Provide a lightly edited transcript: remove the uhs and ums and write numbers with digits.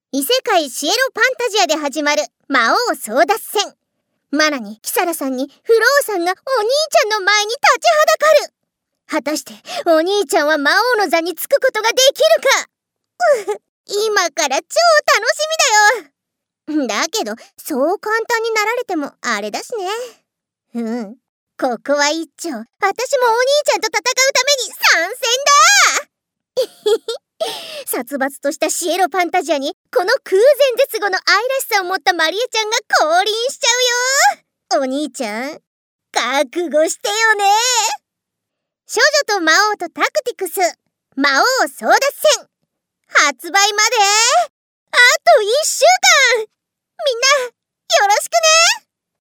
異世界シエロパンタジアで始まる魔王争奪戦。マナにキサラさんにフローさんがお兄ちゃんの前に立ちはだかる。果たしてお兄ちゃんは魔王の座につくことができるか。今から超楽しみだよ。だけどそう簡単になられてもあれだしね。ここは一丁、私もお兄ちゃんと戦うために参戦だ。殺伐としたシエロパンタジアにこの空前絶後の愛らしさを持ったマリエちゃんが降臨しちゃうよ。お兄ちゃん覚悟してよね。少女と魔王とタクティクス魔王争奪戦、発売まであと1週間。みんなよろしくね。